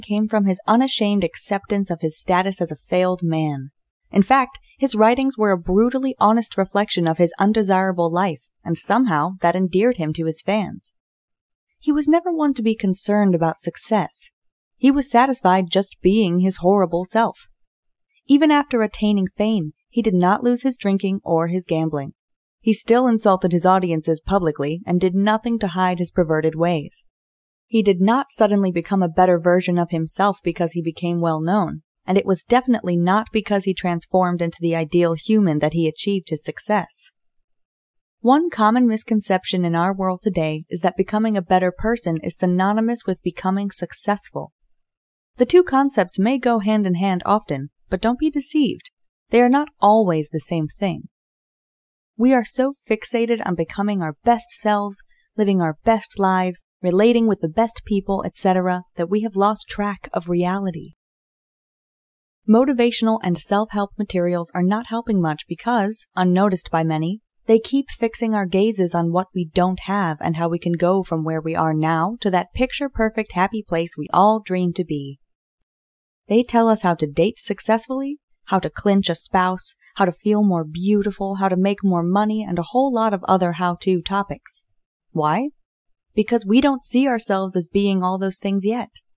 came from his unashamed acceptance of his status as a failed man. In fact, his writings were a brutally honest reflection of his undesirable life, and somehow that endeared him to his fans. He was never one to be concerned about success. He was satisfied just being his horrible self. Even after attaining fame, he did not lose his drinking or his gambling. He still insulted his audiences publicly and did nothing to hide his perverted ways. He did not suddenly become a better version of himself because he became well known, and it was definitely not because he transformed into the ideal human that he achieved his success. One common misconception in our world today is that becoming a better person is synonymous with becoming successful. The two concepts may go hand in hand often, but don't be deceived. They are not always the same thing. We are so fixated on becoming our best selves, living our best lives, relating with the best people, etc., that we have lost track of reality. Motivational and self-help materials are not helping much because, unnoticed by many, they keep fixing our gazes on what we don't have and how we can go from where we are now to that picture-perfect happy place we all dream to be. They tell us how to date successfully, how to clinch a spouse, how to feel more beautiful, how to make more money, and a whole lot of other how-to topics. Why? Because we don't see ourselves as being all those things yet.